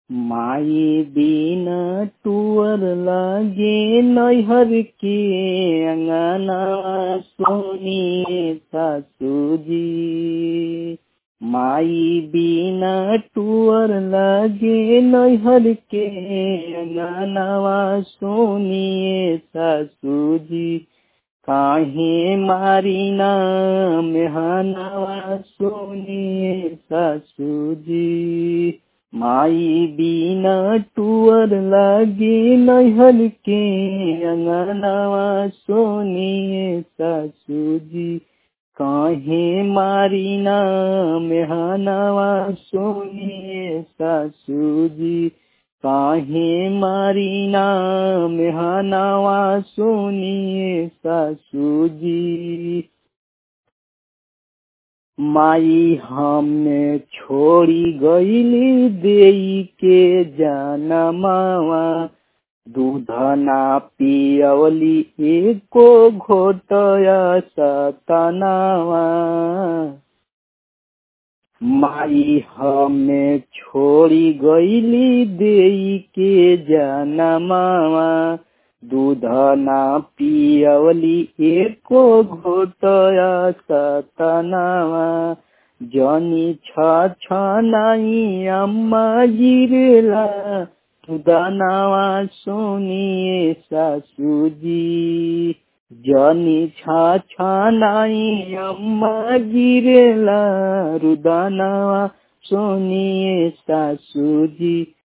माई बिना टुअर लागे नैहर के अंगना सोनिए सासुजी। माई बिना टुअर लागे नैहर के अंगनावा सोनिए सासुजी। काहे मारीना मेहनावा सोनिए सासुजी। माई बिना टुअर लागे नैहर के अंगनावा सोनिए सासुजी। काहे मारीना मेहनावा सोनिए सासुजी। काहे मारीना मेहनावा सोनिए सासुजी। माई हमें छोड़ी गईली देई के जनमावा। दूध ना पियवली एको घोटया सतनावा। माई हमें छोड़ी गईली देई के जनमावा। दूध ना पियवली एको घोटया सतनावा। जनी छछनाई अम्मा गिरेला दुधनावा सोनिए सासुजी। जनी छछनाई अम्मा गिरेला रुदनावा सोनिए सासुजी।